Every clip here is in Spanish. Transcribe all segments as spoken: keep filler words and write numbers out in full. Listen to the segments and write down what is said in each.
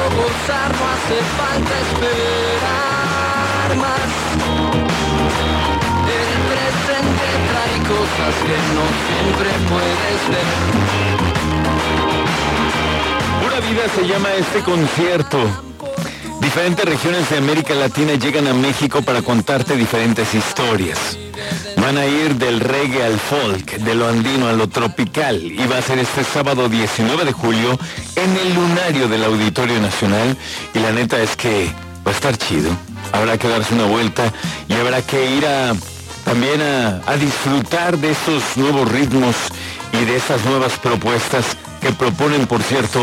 gozar, no hace falta esperar más. El presente trae cosas que no siempre puedes ver. Pura Vida se llama este concierto. Diferentes regiones de América Latina llegan a México para contarte diferentes historias. Van a ir del reggae al folk, de lo andino a lo tropical, y va a ser este sábado diecinueve de julio en el Lunario del Auditorio Nacional, y la neta es que va a estar chido. Habrá que darse una vuelta y habrá que ir a también a, a disfrutar de estos nuevos ritmos y de estas nuevas propuestas que proponen, por cierto,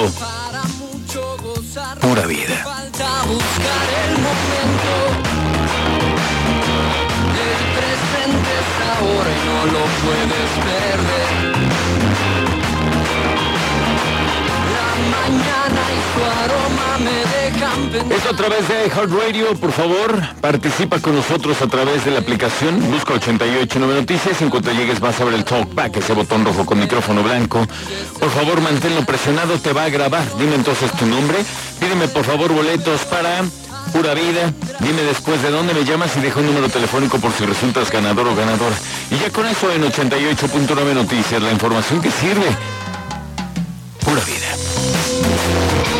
Pura Vida. Buscar el momento. El presente es ahora y no lo puedes perder. La mañana y su aroma me dejan pensar. Esto a través de iHeartRadio, por favor, participa con nosotros a través de la aplicación, busca ochenta y ocho nueve Noticias, en cuanto llegues vas a ver el talkback, ese botón rojo con micrófono blanco. Por favor, manténlo presionado, te va a grabar. Dime entonces tu nombre, pídeme por favor boletos para Pura Vida, dime después de dónde me llamas y deja un número telefónico por si resultas ganador o ganadora. Y ya con eso en ochenta y ocho punto nueve Noticias, la información que sirve. Pura Vida.